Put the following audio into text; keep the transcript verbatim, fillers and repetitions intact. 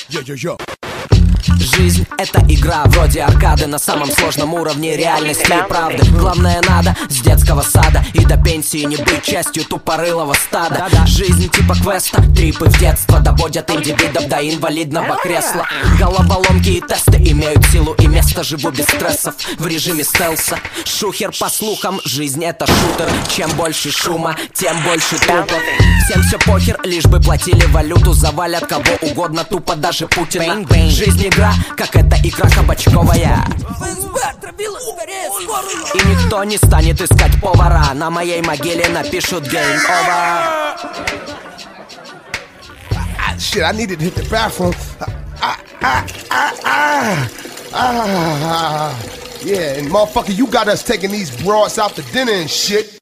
Йо-йо-йо. Жизнь — это игра вроде аркады на самом сложном уровне реальности и правды. Главное надо с детского сада и до пенсии не быть частью тупорылого стада. Жизнь типа квеста, трипы в детство доводят индивидов до инвалидного кресла. Головоломки и тесты имеют силу и место. Живу без стрессов в режиме стелса. Шухер по слухам, жизнь это шутер. Чем больше шума, тем больше трупов. Всем все похер, лишь бы платили валюту. Завалят кого угодно, тупо даже Путина. Жизнь игра, как эта икра кабачковая. И никто не станет искать повара. На моей могиле напишут game over. Shit, I needed to hit the bathroom. Ah, ah, ah, ah, ah, ah. Yeah, and motherfucker, you got us taking these broads out to dinner and shit.